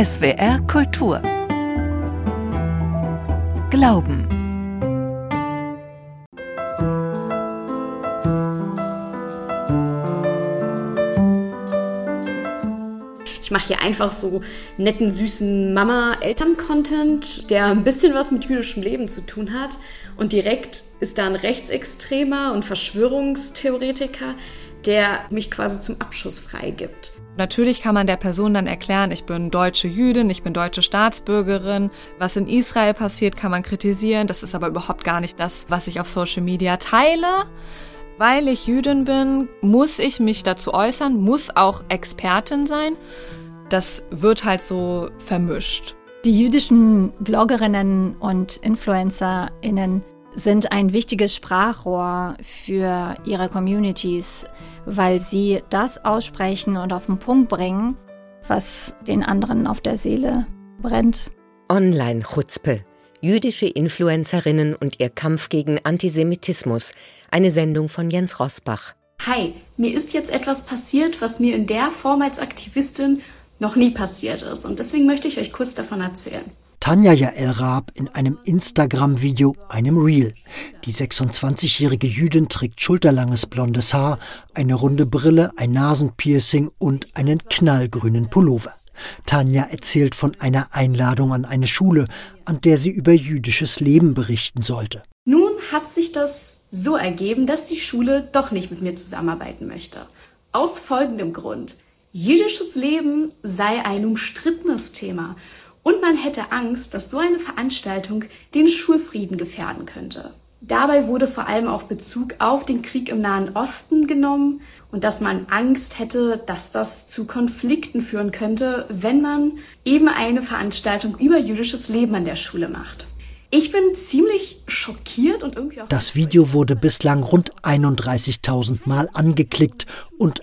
SWR Kultur Glauben. Ich mache hier einfach so netten, süßen Mama-Eltern-Content, der ein bisschen was mit jüdischem Leben zu tun hat. Und direkt ist da ein Rechtsextremer und Verschwörungstheoretiker, der mich quasi zum Abschuss freigibt. Natürlich kann man der Person dann erklären, ich bin deutsche Jüdin, ich bin deutsche Staatsbürgerin. Was in Israel passiert, kann man kritisieren. Das ist aber überhaupt gar nicht das, was ich auf Social Media teile. Weil ich Jüdin bin, muss ich mich dazu äußern, muss auch Expertin sein. Das wird halt so vermischt. Die jüdischen Bloggerinnen und InfluencerInnen sind ein wichtiges Sprachrohr für ihre Communities, weil sie das aussprechen und auf den Punkt bringen, was den anderen auf der Seele brennt. Online-Chutzpe. Jüdische Influencerinnen und ihr Kampf gegen Antisemitismus. Eine Sendung von Jens Rosbach. Hi, mir ist jetzt etwas passiert, was mir in der Form als Aktivistin noch nie passiert ist. Und deswegen möchte ich euch kurz davon erzählen. Tanja Jael Raab in einem Instagram-Video, einem Reel. Die 26-jährige Jüdin trägt schulterlanges blondes Haar, eine runde Brille, ein Nasenpiercing und einen knallgrünen Pullover. Tanja erzählt von einer Einladung an eine Schule, an der sie über jüdisches Leben berichten sollte. Nun hat sich das so ergeben, dass die Schule doch nicht mit mir zusammenarbeiten möchte. Aus folgendem Grund. Jüdisches Leben sei ein umstrittenes Thema. Und man hätte Angst, dass so eine Veranstaltung den Schulfrieden gefährden könnte. Dabei wurde vor allem auch Bezug auf den Krieg im Nahen Osten genommen und dass man Angst hätte, dass das zu Konflikten führen könnte, wenn man eben eine Veranstaltung über jüdisches Leben an der Schule macht. Ich bin ziemlich schockiert und irgendwie auch... Das Video wurde bislang rund 31.000 Mal angeklickt und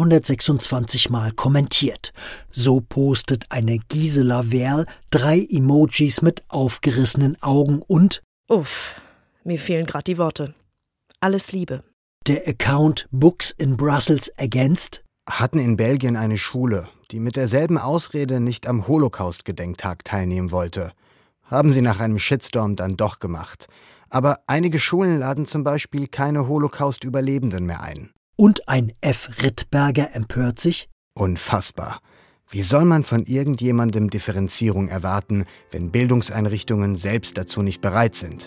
126 Mal kommentiert. So postet eine Gisela Werl 3 Emojis mit aufgerissenen Augen und... Uff, mir fehlen gerade die Worte. Alles Liebe. Der Account Books in Brussels ergänzt: Hatten in Belgien eine Schule, die mit derselben Ausrede nicht am Holocaust-Gedenktag teilnehmen wollte. Haben sie nach einem Shitstorm dann doch gemacht. Aber einige Schulen laden zum Beispiel keine Holocaust-Überlebenden mehr ein. Und ein F. Rittberger empört sich: Unfassbar. Wie soll man von irgendjemandem Differenzierung erwarten, wenn Bildungseinrichtungen selbst dazu nicht bereit sind?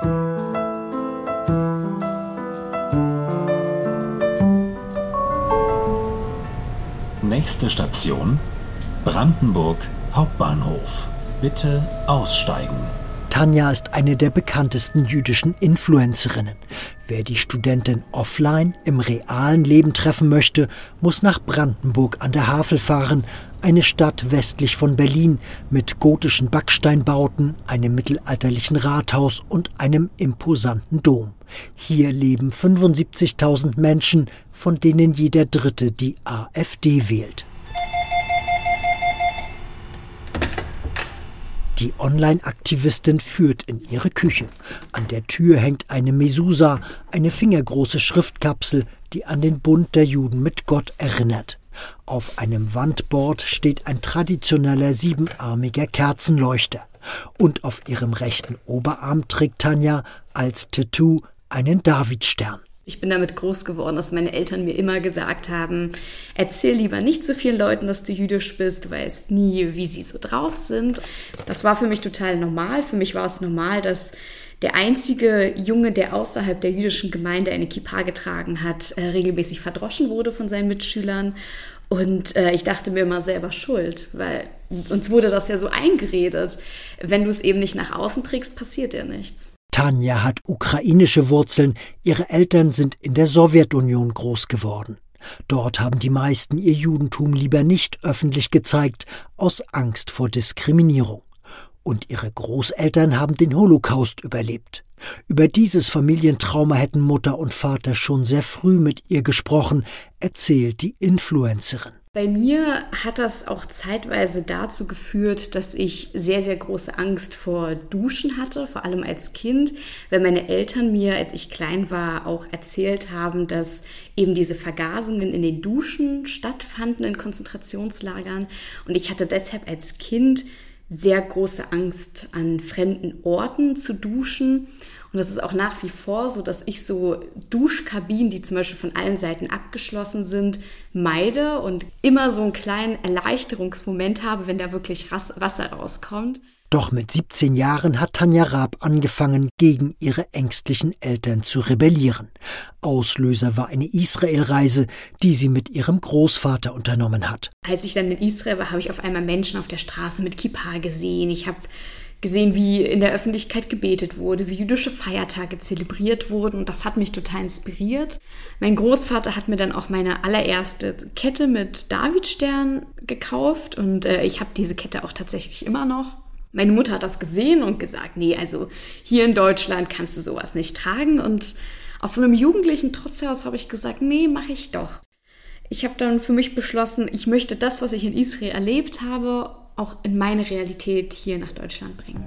Nächste Station: Brandenburg Hauptbahnhof. Bitte aussteigen. Tanja ist eine der bekanntesten jüdischen Influencerinnen. Wer die Studentin offline im realen Leben treffen möchte, muss nach Brandenburg an der Havel fahren, eine Stadt westlich von Berlin mit gotischen Backsteinbauten, einem mittelalterlichen Rathaus und einem imposanten Dom. Hier leben 75.000 Menschen, von denen jeder Dritte die AfD wählt. Die Online-Aktivistin führt in ihre Küche. An der Tür hängt eine Mesusa, eine fingergroße Schriftkapsel, die an den Bund der Juden mit Gott erinnert. Auf einem Wandboard steht ein traditioneller 7-armiger Kerzenleuchter. Und auf ihrem rechten Oberarm trägt Tanja als Tattoo einen Davidstern. Ich bin damit groß geworden, dass meine Eltern mir immer gesagt haben, erzähl lieber nicht so vielen Leuten, dass du jüdisch bist, du weißt nie, wie sie so drauf sind. Das war für mich total normal. Für mich war es normal, dass der einzige Junge, der außerhalb der jüdischen Gemeinde eine Kippa getragen hat, regelmäßig verdroschen wurde von seinen Mitschülern. Und ich dachte mir immer selber schuld, weil uns wurde das ja so eingeredet. Wenn du es eben nicht nach außen trägst, passiert dir nichts. Tanja hat ukrainische Wurzeln, ihre Eltern sind in der Sowjetunion groß geworden. Dort haben die meisten ihr Judentum lieber nicht öffentlich gezeigt, aus Angst vor Diskriminierung. Und ihre Großeltern haben den Holocaust überlebt. Über dieses Familientrauma hätten Mutter und Vater schon sehr früh mit ihr gesprochen, erzählt die Influencerin. Bei mir hat das auch zeitweise dazu geführt, dass ich sehr, sehr große Angst vor Duschen hatte, vor allem als Kind, weil meine Eltern mir, als ich klein war, auch erzählt haben, dass eben diese Vergasungen in den Duschen stattfanden in Konzentrationslagern. Und ich hatte deshalb als Kind sehr große Angst, an fremden Orten zu duschen. Und das ist auch nach wie vor so, dass ich so Duschkabinen, die zum Beispiel von allen Seiten abgeschlossen sind, meide und immer so einen kleinen Erleichterungsmoment habe, wenn da wirklich Wasser rauskommt. Doch mit 17 Jahren hat Tanja Raab angefangen, gegen ihre ängstlichen Eltern zu rebellieren. Auslöser war eine Israelreise, die sie mit ihrem Großvater unternommen hat. Als ich dann in Israel war, habe ich auf einmal Menschen auf der Straße mit Kippa gesehen. Ich habe gesehen, wie in der Öffentlichkeit gebetet wurde, wie jüdische Feiertage zelebriert wurden, und das hat mich total inspiriert. Mein Großvater hat mir dann auch meine allererste Kette mit Davidstern gekauft und ich habe diese Kette auch tatsächlich immer noch. Meine Mutter hat das gesehen und gesagt, nee, also hier in Deutschland kannst du sowas nicht tragen, und aus so einem jugendlichen Trotz heraus habe ich gesagt, nee, mache ich doch. Ich habe dann für mich beschlossen, ich möchte das, was ich in Israel erlebt habe, auch in meine Realität hier nach Deutschland bringen.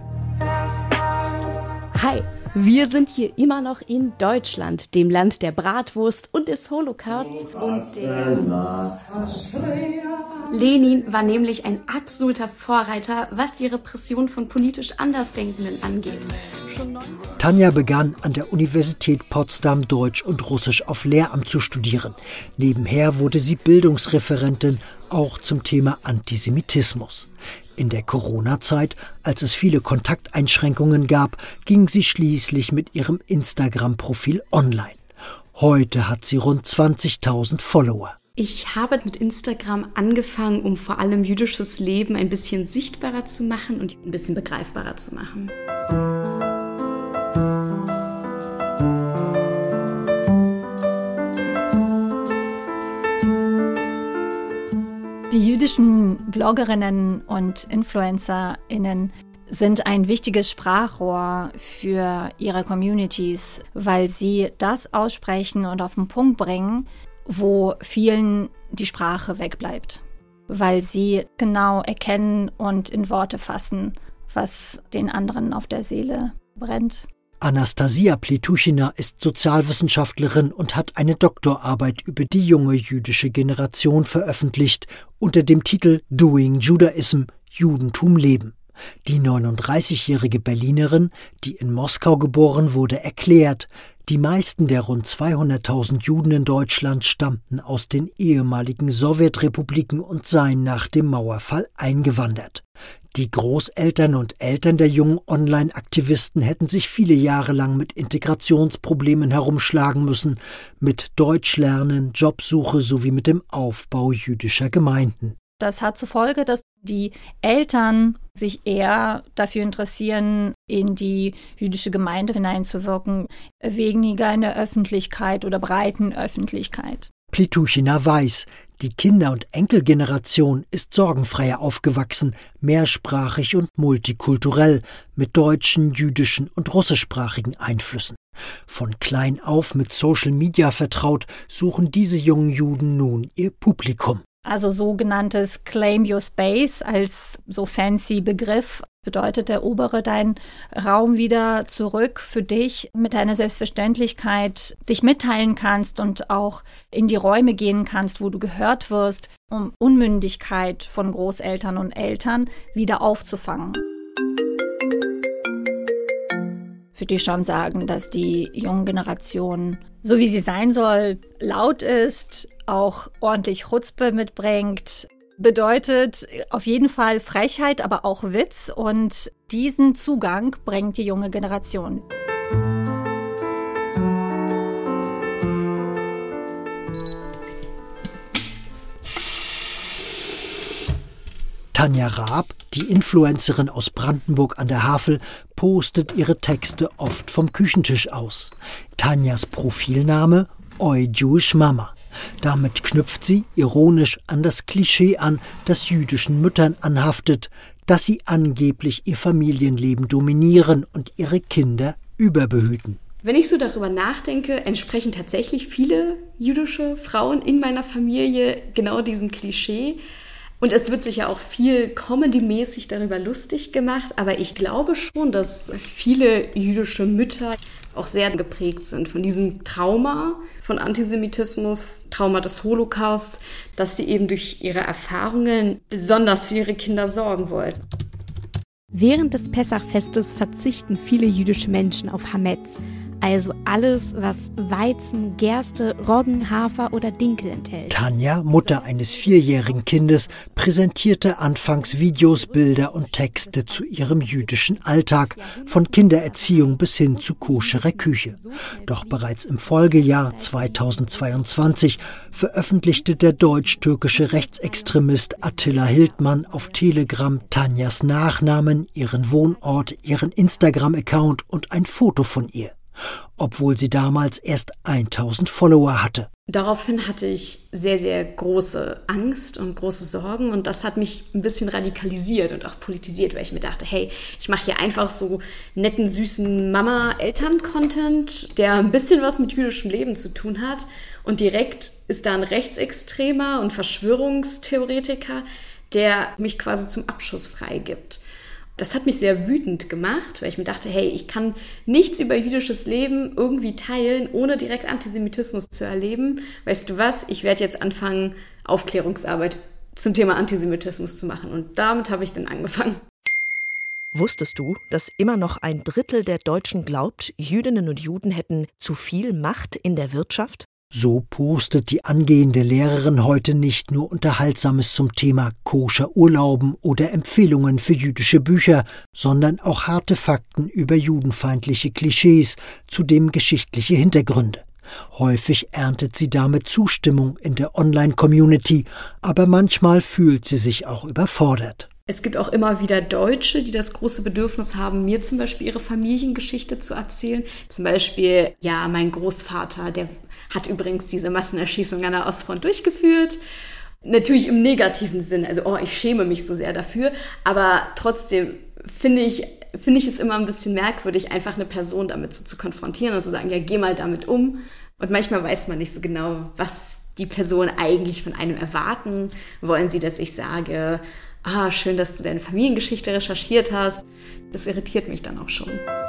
Hi, wir sind hier immer noch in Deutschland, dem Land der Bratwurst und des Holocausts und der... Lenin war nämlich ein absoluter Vorreiter, was die Repression von politisch Andersdenkenden angeht. Tanja begann an der Universität Potsdam Deutsch und Russisch auf Lehramt zu studieren. Nebenher wurde sie Bildungsreferentin, auch zum Thema Antisemitismus. In der Corona-Zeit, als es viele Kontakteinschränkungen gab, ging sie schließlich mit ihrem Instagram-Profil online. Heute hat sie rund 20.000 Follower. Ich habe mit Instagram angefangen, um vor allem jüdisches Leben ein bisschen sichtbarer zu machen und ein bisschen begreifbarer zu machen. Die jüdischen Bloggerinnen und InfluencerInnen sind ein wichtiges Sprachrohr für ihre Communities, weil sie das aussprechen und auf den Punkt bringen, wo vielen die Sprache wegbleibt, weil sie genau erkennen und in Worte fassen, was den anderen auf der Seele brennt. Anastasia Pletuchina ist Sozialwissenschaftlerin und hat eine Doktorarbeit über die junge jüdische Generation veröffentlicht unter dem Titel Doing Judaism – Judentum leben. Die 39-jährige Berlinerin, die in Moskau geboren wurde, erklärt, die meisten der rund 200.000 Juden in Deutschland stammten aus den ehemaligen Sowjetrepubliken und seien nach dem Mauerfall eingewandert. Die Großeltern und Eltern der jungen Online-Aktivisten hätten sich viele Jahre lang mit Integrationsproblemen herumschlagen müssen, mit Deutschlernen, Jobsuche sowie mit dem Aufbau jüdischer Gemeinden. Das hat zur Folge, dass die Eltern sich eher dafür interessieren, in die jüdische Gemeinde hineinzuwirken, weniger in der Öffentlichkeit oder breiten Öffentlichkeit. Pletuchina weiß, die Kinder- und Enkelgeneration ist sorgenfreier aufgewachsen, mehrsprachig und multikulturell, mit deutschen, jüdischen und russischsprachigen Einflüssen. Von klein auf mit Social Media vertraut, suchen diese jungen Juden nun ihr Publikum. Also sogenanntes Claim Your Space als so fancy Begriff bedeutet, erobere deinen Raum wieder zurück für dich mit deiner Selbstverständlichkeit, dich mitteilen kannst und auch in die Räume gehen kannst, wo du gehört wirst, um Unmündigkeit von Großeltern und Eltern wieder aufzufangen. Ich würde schon sagen, dass die junge Generation, so wie sie sein soll, laut ist, auch ordentlich Chutzpe mitbringt, bedeutet auf jeden Fall Frechheit, aber auch Witz, und diesen Zugang bringt die junge Generation. Tanja Raab, die Influencerin aus Brandenburg an der Havel, postet ihre Texte oft vom Küchentisch aus. Tanjas Profilname Oi Jewish Mama. Damit knüpft sie ironisch an das Klischee an, das jüdischen Müttern anhaftet, dass sie angeblich ihr Familienleben dominieren und ihre Kinder überbehüten. Wenn ich so darüber nachdenke, entsprechen tatsächlich viele jüdische Frauen in meiner Familie genau diesem Klischee. Und es wird sich ja auch viel comedy-mäßig darüber lustig gemacht, aber ich glaube schon, dass viele jüdische Mütter auch sehr geprägt sind von diesem Trauma von Antisemitismus, Trauma des Holocausts, dass sie eben durch ihre Erfahrungen besonders für ihre Kinder sorgen wollten. Während des Pessachfestes verzichten viele jüdische Menschen auf Hametz, also alles, was Weizen, Gerste, Roggen, Hafer oder Dinkel enthält. Tanja, Mutter eines 4-jährigen Kindes, präsentierte anfangs Videos, Bilder und Texte zu ihrem jüdischen Alltag, von Kindererziehung bis hin zu koscherer Küche. Doch bereits im Folgejahr 2022 veröffentlichte der deutsch-türkische Rechtsextremist Attila Hildmann auf Telegram Tanjas Nachnamen, ihren Wohnort, ihren Instagram-Account und ein Foto von ihr, obwohl sie damals erst 1000 Follower hatte. Daraufhin hatte ich sehr, sehr große Angst und große Sorgen und das hat mich ein bisschen radikalisiert und auch politisiert, weil ich mir dachte, hey, ich mache hier einfach so netten, süßen Mama-Eltern-Content, der ein bisschen was mit jüdischem Leben zu tun hat und direkt ist da ein Rechtsextremer und Verschwörungstheoretiker, der mich quasi zum Abschuss freigibt. Das hat mich sehr wütend gemacht, weil ich mir dachte, hey, ich kann nichts über jüdisches Leben irgendwie teilen, ohne direkt Antisemitismus zu erleben. Weißt du was, ich werde jetzt anfangen, Aufklärungsarbeit zum Thema Antisemitismus zu machen. Und damit habe ich dann angefangen. Wusstest du, dass immer noch 1/3 der Deutschen glaubt, Jüdinnen und Juden hätten zu viel Macht in der Wirtschaft? So postet die angehende Lehrerin heute nicht nur Unterhaltsames zum Thema Koscher-Urlauben oder Empfehlungen für jüdische Bücher, sondern auch harte Fakten über judenfeindliche Klischees, zudem geschichtliche Hintergründe. Häufig erntet sie damit Zustimmung in der Online-Community, aber manchmal fühlt sie sich auch überfordert. Es gibt auch immer wieder Deutsche, die das große Bedürfnis haben, mir zum Beispiel ihre Familiengeschichte zu erzählen. Zum Beispiel, ja, mein Großvater, der hat übrigens diese Massenerschießung an der Ostfront durchgeführt. Natürlich im negativen Sinn, also ich schäme mich so sehr dafür, aber trotzdem finde ich es immer ein bisschen merkwürdig, einfach eine Person damit so zu konfrontieren und zu sagen, ja, geh mal damit um. Und manchmal weiß man nicht so genau, was die Person eigentlich von einem erwarten. Wollen sie, dass ich sage, schön, dass du deine Familiengeschichte recherchiert hast. Das irritiert mich dann auch schon.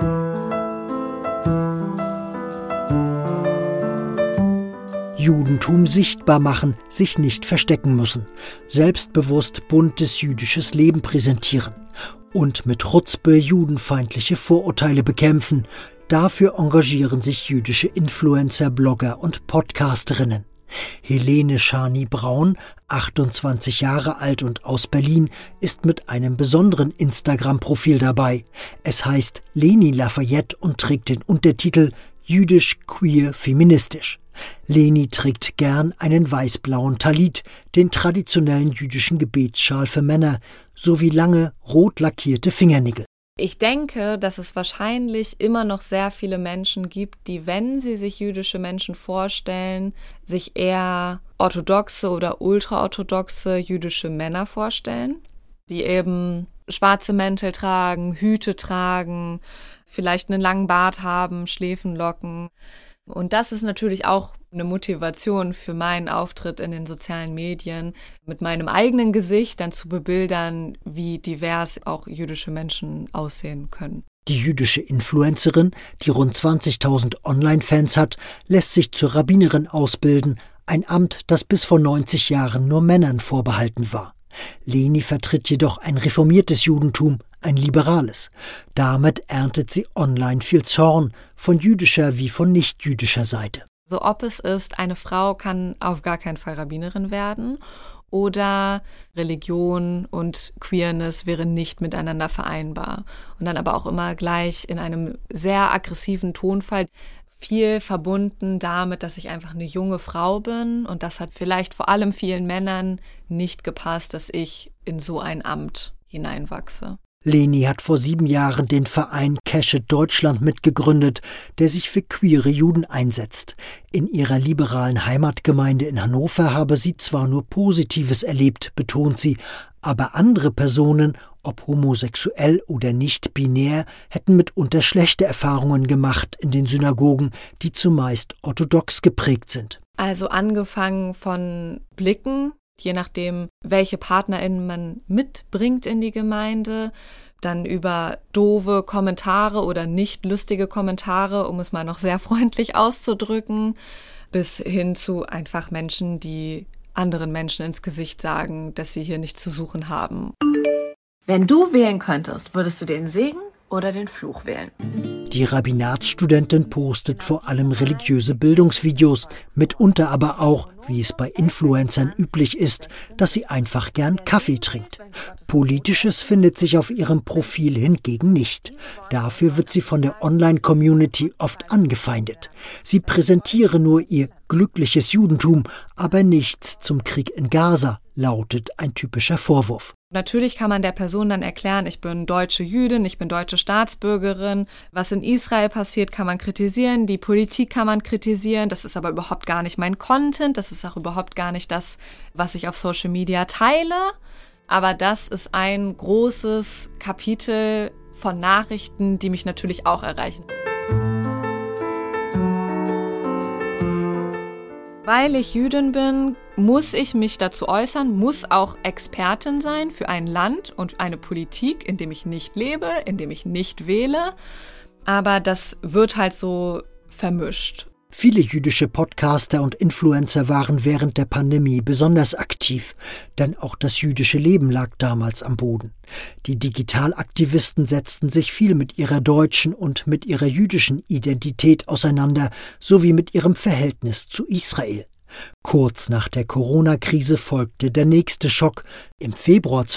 Judentum sichtbar machen, sich nicht verstecken müssen, selbstbewusst buntes jüdisches Leben präsentieren und mit Chutzpe judenfeindliche Vorurteile bekämpfen. Dafür engagieren sich jüdische Influencer, Blogger und Podcasterinnen. Helene Schani-Braun, 28 Jahre alt und aus Berlin, ist mit einem besonderen Instagram-Profil dabei. Es heißt Leni Lafayette und trägt den Untertitel Jüdisch, queer, feministisch. Leni trägt gern einen weiß-blauen Talit, den traditionellen jüdischen Gebetsschal für Männer, sowie lange, rot lackierte Fingernägel. Ich denke, dass es wahrscheinlich immer noch sehr viele Menschen gibt, die, wenn sie sich jüdische Menschen vorstellen, sich eher orthodoxe oder ultraorthodoxe jüdische Männer vorstellen, die eben schwarze Mäntel tragen, Hüte tragen, vielleicht einen langen Bart haben, Schläfenlocken. Und das ist natürlich auch eine Motivation für meinen Auftritt in den sozialen Medien, mit meinem eigenen Gesicht dann zu bebildern, wie divers auch jüdische Menschen aussehen können. Die jüdische Influencerin, die rund 20.000 Online-Fans hat, lässt sich zur Rabbinerin ausbilden, ein Amt, das bis vor 90 Jahren nur Männern vorbehalten war. Leni vertritt jedoch ein reformiertes Judentum, ein liberales. Damit erntet sie online viel Zorn, von jüdischer wie von nicht-jüdischer Seite. So ob es ist, eine Frau kann auf gar keinen Fall Rabbinerin werden oder Religion und Queerness wäre nicht miteinander vereinbar. Und dann aber auch immer gleich in einem sehr aggressiven Tonfall, viel verbunden damit, dass ich einfach eine junge Frau bin und das hat vielleicht vor allem vielen Männern nicht gepasst, dass ich in so ein Amt hineinwachse. Leni hat vor 7 Jahren den Verein Keshet Deutschland mitgegründet, der sich für queere Juden einsetzt. In ihrer liberalen Heimatgemeinde in Hannover habe sie zwar nur Positives erlebt, betont sie, aber andere Personen ob homosexuell oder nicht binär, hätten mitunter schlechte Erfahrungen gemacht in den Synagogen, die zumeist orthodox geprägt sind. Also angefangen von Blicken, je nachdem, welche PartnerInnen man mitbringt in die Gemeinde, dann über doofe Kommentare oder nicht lustige Kommentare, um es mal noch sehr freundlich auszudrücken, bis hin zu einfach Menschen, die anderen Menschen ins Gesicht sagen, dass sie hier nichts zu suchen haben. Wenn du wählen könntest, würdest du den Segen oder den Fluch wählen? Die Rabbinatsstudentin postet vor allem religiöse Bildungsvideos, mitunter aber auch, wie es bei Influencern üblich ist, dass sie einfach gern Kaffee trinkt. Politisches findet sich auf ihrem Profil hingegen nicht. Dafür wird sie von der Online-Community oft angefeindet. Sie präsentiere nur ihr glückliches Judentum, aber nichts zum Krieg in Gaza, lautet ein typischer Vorwurf. Natürlich kann man der Person dann erklären, ich bin deutsche Jüdin, ich bin deutsche Staatsbürgerin. Was in Israel passiert, kann man kritisieren, die Politik kann man kritisieren. Das ist aber überhaupt gar nicht mein Content, das ist auch überhaupt gar nicht das, was ich auf Social Media teile. Aber das ist ein großes Kapitel von Nachrichten, die mich natürlich auch erreichen. Weil ich Jüdin bin, muss ich mich dazu äußern, muss auch Expertin sein für ein Land und eine Politik, in dem ich nicht lebe, in dem ich nicht wähle. Aber das wird halt so vermischt. Viele jüdische Podcaster und Influencer waren während der Pandemie besonders aktiv, denn auch das jüdische Leben lag damals am Boden. Die Digitalaktivisten setzten sich viel mit ihrer deutschen und mit ihrer jüdischen Identität auseinander, sowie mit ihrem Verhältnis zu Israel. Kurz nach der Corona-Krise folgte der nächste Schock. Im Februar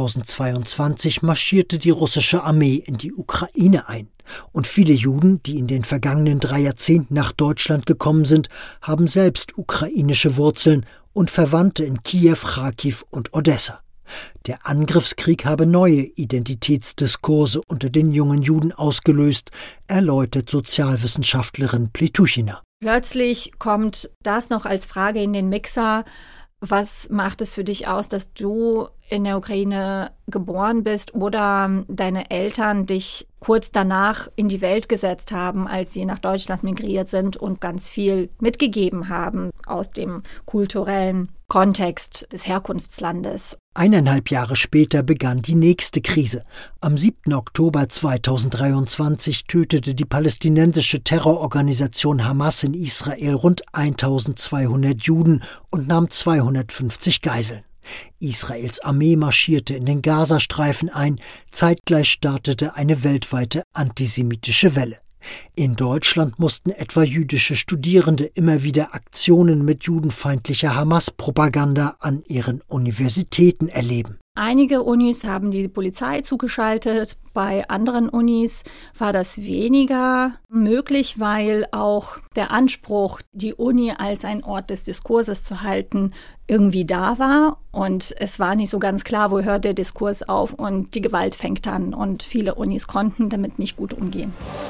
2022 marschierte die russische Armee in die Ukraine ein. Und viele Juden, die in den vergangenen 3 Jahrzehnten nach Deutschland gekommen sind, haben selbst ukrainische Wurzeln und Verwandte in Kiew, Charkiw und Odessa. Der Angriffskrieg habe neue Identitätsdiskurse unter den jungen Juden ausgelöst, erläutert Sozialwissenschaftlerin Pletuchina. Plötzlich kommt das noch als Frage in den Mixer. Was macht es für dich aus, dass du in der Ukraine geboren bist oder deine Eltern dich kurz danach in die Welt gesetzt haben, als sie nach Deutschland migriert sind und ganz viel mitgegeben haben aus dem kulturellen Kontext des Herkunftslandes? 1,5 Jahre später begann die nächste Krise. Am 7. Oktober 2023 tötete die palästinensische Terrororganisation Hamas in Israel rund 1200 Juden und nahm 250 Geiseln. Israels Armee marschierte in den Gazastreifen ein, zeitgleich startete eine weltweite antisemitische Welle. In Deutschland mussten etwa jüdische Studierende immer wieder Aktionen mit judenfeindlicher Hamas-Propaganda an ihren Universitäten erleben. Einige Unis haben die Polizei zugeschaltet, bei anderen Unis war das weniger möglich, weil auch der Anspruch, die Uni als ein Ort des Diskurses zu halten, irgendwie da war. Und es war nicht so ganz klar, wo hört der Diskurs auf und die Gewalt fängt an. Und viele Unis konnten damit nicht gut umgehen.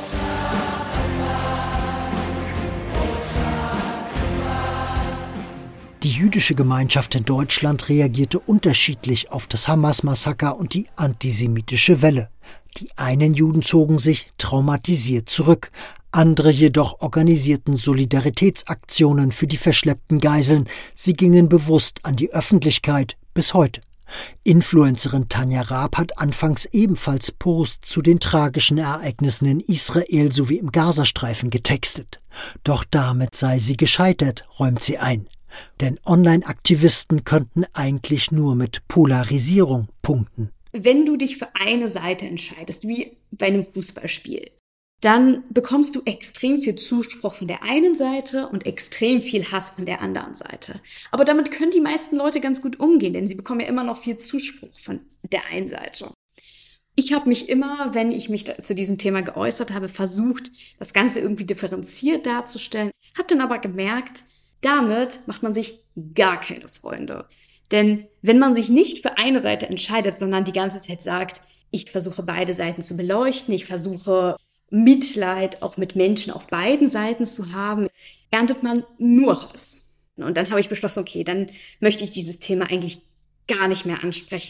Die jüdische Gemeinschaft in Deutschland reagierte unterschiedlich auf das Hamas-Massaker und die antisemitische Welle. Die einen Juden zogen sich traumatisiert zurück, andere jedoch organisierten Solidaritätsaktionen für die verschleppten Geiseln. Sie gingen bewusst an die Öffentlichkeit bis heute. Influencerin Tanja Raab hat anfangs ebenfalls Posts zu den tragischen Ereignissen in Israel sowie im Gazastreifen getextet. Doch damit sei sie gescheitert, räumt sie ein. Denn Online-Aktivisten könnten eigentlich nur mit Polarisierung punkten. Wenn du dich für eine Seite entscheidest, wie bei einem Fußballspiel, dann bekommst du extrem viel Zuspruch von der einen Seite und extrem viel Hass von der anderen Seite. Aber damit können die meisten Leute ganz gut umgehen, denn sie bekommen ja immer noch viel Zuspruch von der einen Seite. Ich habe mich immer, wenn ich mich zu diesem Thema geäußert habe, versucht, das Ganze irgendwie differenziert darzustellen, habe dann aber gemerkt, damit macht man sich gar keine Freunde. Denn wenn man sich nicht für eine Seite entscheidet, sondern die ganze Zeit sagt, ich versuche beide Seiten zu beleuchten, ich versuche Mitleid auch mit Menschen auf beiden Seiten zu haben, erntet man nur Hass. Und dann habe ich beschlossen, okay, dann möchte ich dieses Thema eigentlich gar nicht mehr ansprechen.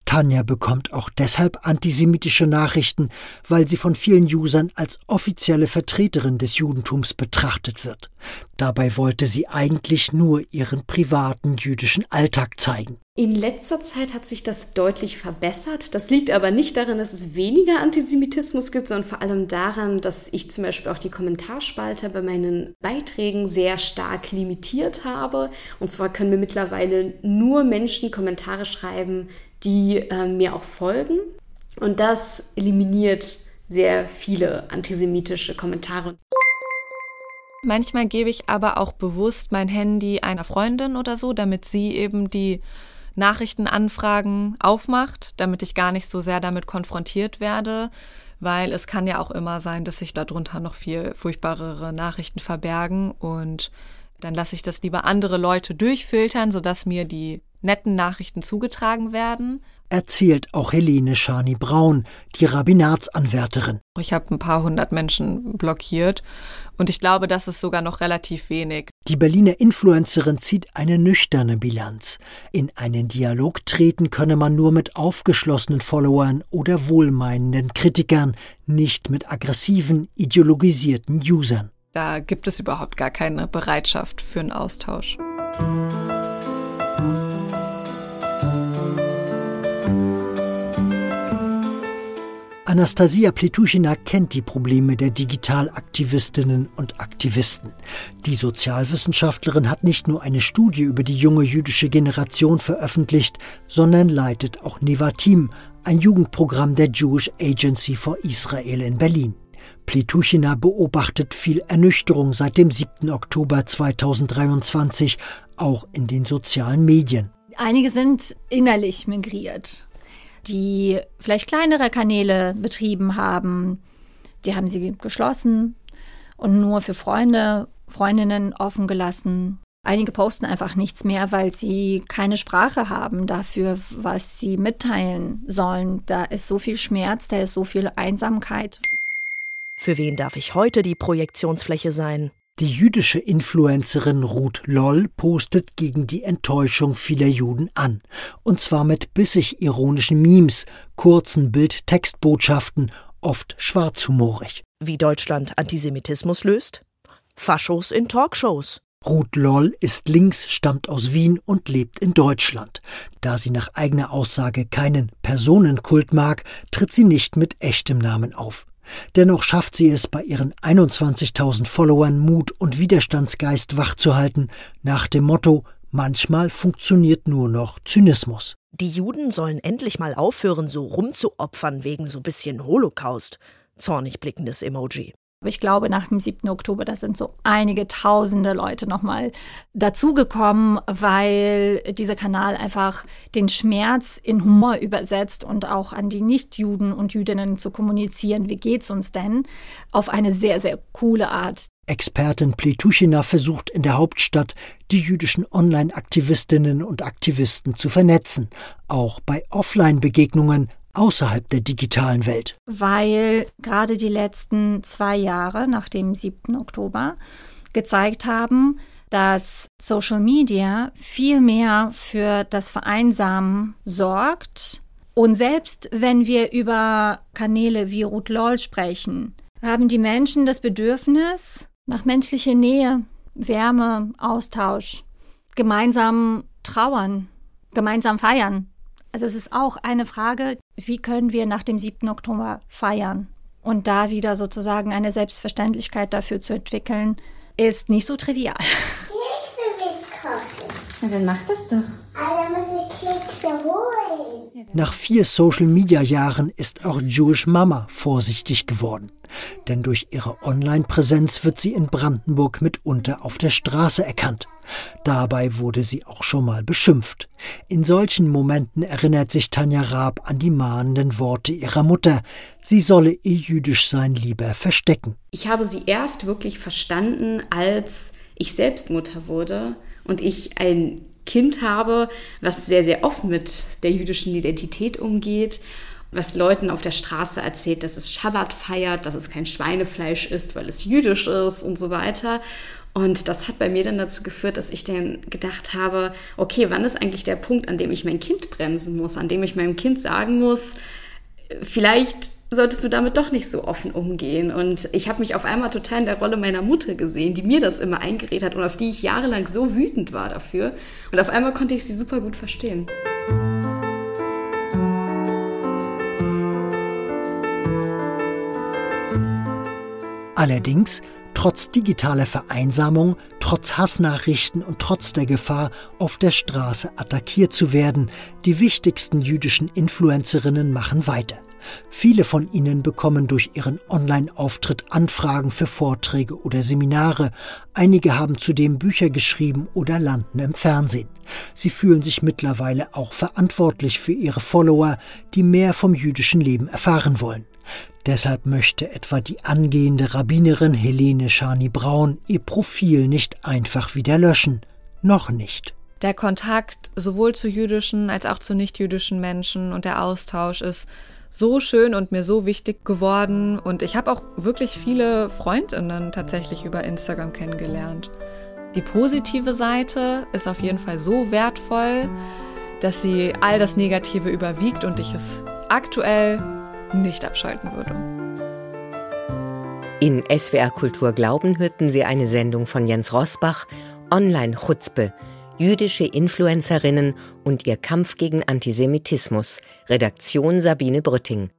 Tanja bekommt auch deshalb antisemitische Nachrichten, weil sie von vielen Usern als offizielle Vertreterin des Judentums betrachtet wird. Dabei wollte sie eigentlich nur ihren privaten jüdischen Alltag zeigen. In letzter Zeit hat sich das deutlich verbessert. Das liegt aber nicht daran, dass es weniger Antisemitismus gibt, sondern vor allem daran, dass ich zum Beispiel auch die Kommentarspalte bei meinen Beiträgen sehr stark limitiert habe. Und zwar können mir mittlerweile nur Menschen Kommentare schreiben, die mir auch folgen. Und das eliminiert sehr viele antisemitische Kommentare. Manchmal gebe ich aber auch bewusst mein Handy einer Freundin oder so, damit sie eben die Nachrichtenanfragen aufmacht, damit ich gar nicht so sehr damit konfrontiert werde, weil es kann ja auch immer sein, dass sich darunter noch viel furchtbarere Nachrichten verbergen und dann lasse ich das lieber andere Leute durchfiltern, sodass mir die netten Nachrichten zugetragen werden. Erzählt auch Helene Schani-Braun, die Rabbinatsanwärterin. Ich habe ein paar hundert Menschen blockiert und ich glaube, das ist sogar noch relativ wenig. Die Berliner Influencerin zieht eine nüchterne Bilanz. In einen Dialog treten könne man nur mit aufgeschlossenen Followern oder wohlmeinenden Kritikern, nicht mit aggressiven, ideologisierten Usern. Da gibt es überhaupt gar keine Bereitschaft für einen Austausch. Anastasia Pletuchina kennt die Probleme der Digitalaktivistinnen und Aktivisten. Die Sozialwissenschaftlerin hat nicht nur eine Studie über die junge jüdische Generation veröffentlicht, sondern leitet auch Nevatim, ein Jugendprogramm der Jewish Agency for Israel in Berlin. Pletuchina beobachtet viel Ernüchterung seit dem 7. Oktober 2023, auch in den sozialen Medien. Einige sind innerlich migriert, die vielleicht kleinere Kanäle betrieben haben. Die haben sie geschlossen und nur für Freunde, Freundinnen offen gelassen. Einige posten einfach nichts mehr, weil sie keine Sprache haben dafür, was sie mitteilen sollen. Da ist so viel Schmerz, da ist so viel Einsamkeit. Für wen darf ich heute die Projektionsfläche sein? Die jüdische Influencerin Ruth Loll postet gegen die Enttäuschung vieler Juden an. Und zwar mit bissig ironischen Memes, kurzen Bild-Textbotschaften, oft schwarzhumorig. Wie Deutschland Antisemitismus löst? Faschos in Talkshows. Ruth Loll ist links, stammt aus Wien und lebt in Deutschland. Da sie nach eigener Aussage keinen Personenkult mag, tritt sie nicht mit echtem Namen auf. Dennoch schafft sie es, bei ihren 21.000 Followern Mut und Widerstandsgeist wachzuhalten, nach dem Motto: manchmal funktioniert nur noch Zynismus. Die Juden sollen endlich mal aufhören, so rumzuopfern wegen so bisschen Holocaust. Zornig blickendes Emoji. Aber ich glaube, nach dem 7. Oktober, da sind so einige tausende Leute nochmal dazugekommen, weil dieser Kanal einfach den Schmerz in Humor übersetzt und auch an die Nicht-Juden und Jüdinnen zu kommunizieren, wie geht's uns denn, auf eine sehr, sehr coole Art. Expertin Pletuchina versucht in der Hauptstadt, die jüdischen Online-Aktivistinnen und Aktivisten zu vernetzen, auch bei Offline-Begegnungen außerhalb der digitalen Welt. Weil gerade die letzten 2 Jahre nach dem 7. Oktober gezeigt haben, dass Social Media viel mehr für das Vereinsamen sorgt. Und selbst wenn wir über Kanäle wie Ruth Loll sprechen, haben die Menschen das Bedürfnis nach menschlicher Nähe, Wärme, Austausch, gemeinsam trauern, gemeinsam feiern. Also es ist auch eine Frage, wie können wir nach dem 7. Oktober feiern? Und da wieder sozusagen eine Selbstverständlichkeit dafür zu entwickeln, ist nicht so trivial. Kekse kochen. Na, dann mach das doch. Aber muss ich Kekse holen. Nach 4 Social-Media-Jahren ist auch Jewish Mama vorsichtig geworden. Denn durch ihre Online-Präsenz wird sie in Brandenburg mitunter auf der Straße erkannt. Dabei wurde sie auch schon mal beschimpft. In solchen Momenten erinnert sich Tanja Raab an die mahnenden Worte ihrer Mutter. Sie solle ihr Jüdischsein lieber verstecken. Ich habe sie erst wirklich verstanden, als ich selbst Mutter wurde und ich ein Kind habe, was sehr, sehr offen mit der jüdischen Identität umgeht, was Leuten auf der Straße erzählt, dass es Schabbat feiert, dass es kein Schweinefleisch ist, weil es jüdisch ist und so weiter. Und das hat bei mir dann dazu geführt, dass ich dann gedacht habe, okay, wann ist eigentlich der Punkt, an dem ich mein Kind bremsen muss, an dem ich meinem Kind sagen muss, vielleicht solltest du damit doch nicht so offen umgehen. Und ich habe mich auf einmal total in der Rolle meiner Mutter gesehen, die mir das immer eingeredet hat und auf die ich jahrelang so wütend war dafür. Und auf einmal konnte ich sie super gut verstehen. Allerdings, trotz digitaler Vereinsamung, trotz Hassnachrichten und trotz der Gefahr, auf der Straße attackiert zu werden, die wichtigsten jüdischen Influencerinnen machen weiter. Viele von ihnen bekommen durch ihren Online-Auftritt Anfragen für Vorträge oder Seminare. Einige haben zudem Bücher geschrieben oder landen im Fernsehen. Sie fühlen sich mittlerweile auch verantwortlich für ihre Follower, die mehr vom jüdischen Leben erfahren wollen. Deshalb möchte etwa die angehende Rabbinerin Helene Schani-Braun ihr Profil nicht einfach wieder löschen. Noch nicht. Der Kontakt sowohl zu jüdischen als auch zu nichtjüdischen Menschen und der Austausch ist so schön und mir so wichtig geworden. Und ich habe auch wirklich viele Freundinnen tatsächlich über Instagram kennengelernt. Die positive Seite ist auf jeden Fall so wertvoll, dass sie all das Negative überwiegt und ich es aktuell nicht abschalten würde. In SWR Kultur Glauben hörten Sie eine Sendung von Jens Rosbach, Online Chutzpe, jüdische Influencerinnen und ihr Kampf gegen Antisemitismus, Redaktion Sabine Brütting.